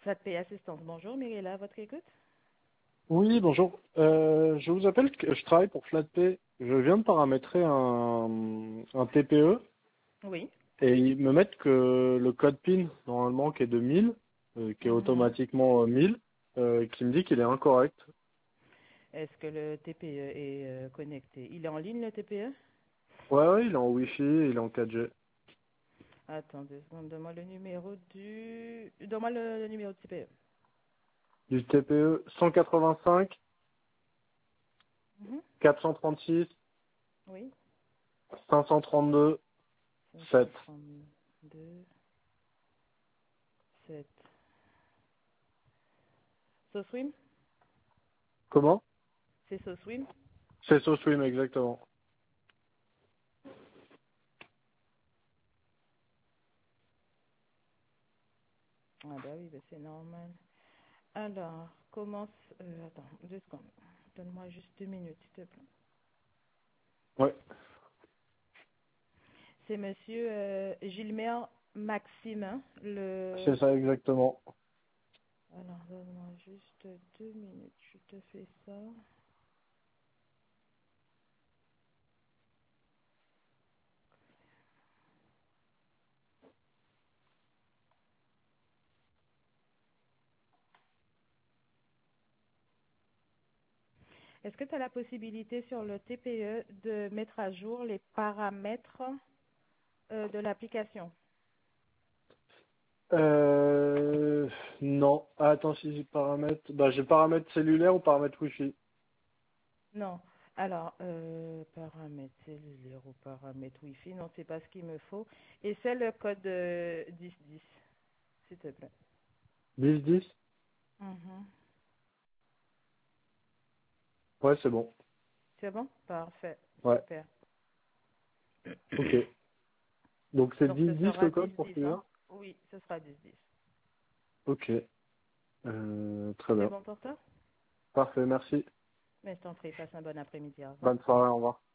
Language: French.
FlatPay Assistance. Bonjour, Mirella, à votre écoute? Oui, bonjour. Je vous appelle, je travaille pour FlatPay. Je viens de paramétrer un TPE Oui. et ils me mettent que le code PIN, normalement, qui est de 1000, qui est Mhm. automatiquement 1000, qui me dit qu'il est incorrect. Est-ce que le TPE est connecté? Il est en ligne, le TPE? Ouais, il est en Wi-Fi, il est en 4G. Attends 2 secondes, donne-moi le numéro du... Donne-moi le numéro du TPE. Du TPE 185 Mhm. 436 Oui. 532 7. 532 7. SoSwim? Comment? C'est SoSwim? C'est SoSwim, exactement. Ah bah oui, bah c'est normal. Alors, commence... attends, 2 secondes. Donne-moi juste 2 minutes, s'il te plaît. Ouais, C'est monsieur Gilmer Maxime, hein, c'est ça exactement. Alors, donne-moi juste 2 minutes, je te fais ça. Est-ce que tu as la possibilité sur le TPE de mettre à jour les paramètres de l'application? Non. Ah, attends, si j'ai paramètres. Bah, j'ai paramètres cellulaires ou paramètres Wi-Fi. Non. Alors, paramètres cellulaires ou paramètres Wi-Fi, non, c'est pas ce qu'il me faut. Et c'est le code 1010, s'il te plaît. 10-10? Mhm. Ouais, c'est bon. C'est bon? Parfait. Ouais. Super. Ok. Donc, c'est Donc, ce 10-10 le sera code pour 1010, hein? celui-là? Oui, ce sera 1010. Ok. Très C'est bien. bon pour toi? Parfait, merci. Mais je t'en prie, passe un bon après-midi. Au revoir. Bonne soirée, au revoir.